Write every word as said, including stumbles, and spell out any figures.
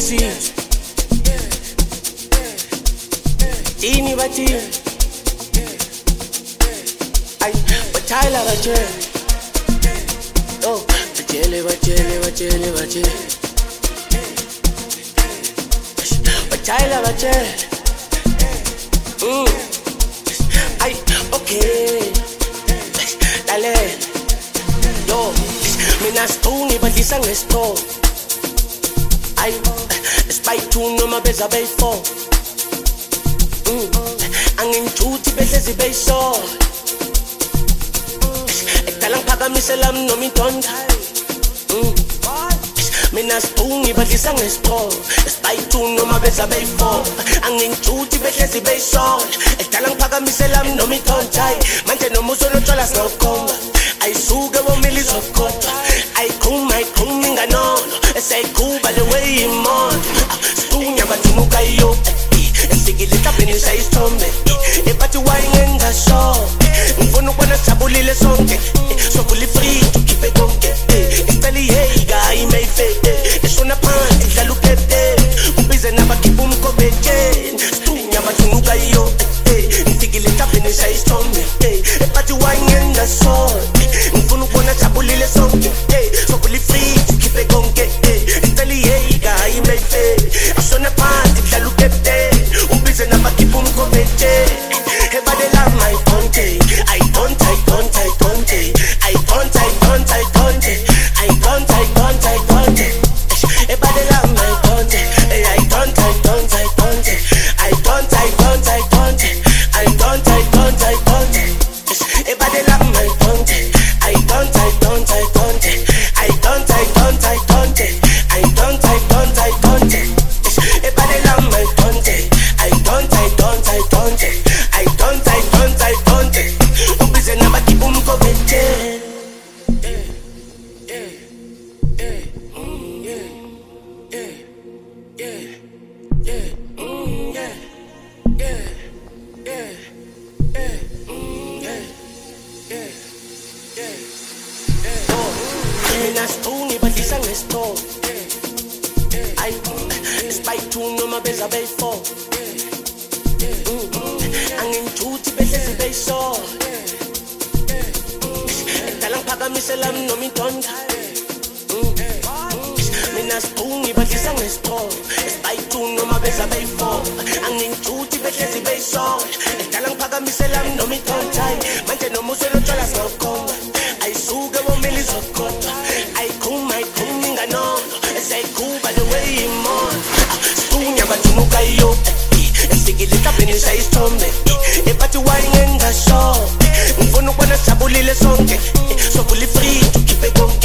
kusizwe ini bathini ay bathayela batshele oh batshele batshele batshele batshele bathayela batshele mm ay okay dale yo mina stone badlisa ngesitolo ay spayithu noma beza bayi-four anginthuthi behlezi beyishola ekudala ngiphakamisela noma intonda mina sibhungi badlisa ngesitolo esipayithu noma beza bayi-four anginthuthi behlezi beyishola ekudala ngiphakamisela noma intonda manje noma usolotshwala sinokukhomba ayisuke bomile izokodwa ayikhuma ayikhuma inganono esayikhuba le way imondo sibhungi abathunuka iyo esikile hlabeni sayisithombe ebathi wayingengasho ngifuna ukubona sijabulile sonke sovula ifree tukhiphe konke isicela iheyika ayimeyifete eshona phansi dlala ukepte ubize nabakhipha umkobetsheni sibhungi abathunuka iyo ngifikile hlabeni sayisithombe ebathi wayingengasho ngifuna ukubona sijabulile sonke sovula ifree tukhiphe konke isicela iheyika ayimeyifete eshona phansi dlala ukepte ubize nabakhipha umkobetsheni everybody love my conte I don't I don't I don't I don't I don't I don't I don't I don't I don't everybody love my conte I don't I don't I don't I don't I don't I don't I don't I don't I don't everybody love my conte I don't I don't I don't I don't I don't I don't I don't I don't I don't everybody love my conte I don't I don't I don't I don't I don't I don't ubize nabakhipha umkobetsheni mina sibhungi badlisa ngesitolo ay isipayithu noma beza bayi-four anginthuthi behlezi beyishola ekudala ngiphakamisela noma intonda mina sibhungi badlisa ngesitolo esipayithu noma beza bayi-four anginthuthi behlezi beyishola ekudala ngiphakamisela noma intonda manje noma usolotshwala sinokukhomba ayisuke bomile izokodwa ayikhuma ayikhuma inganono esayikhuba le way imondo sibhungi abathunuka iyo esikile hlabeni sayisithombe ebathi wayingengasho ngifuna ukubona sijabulile sonke sovula ifree tukhiphe konke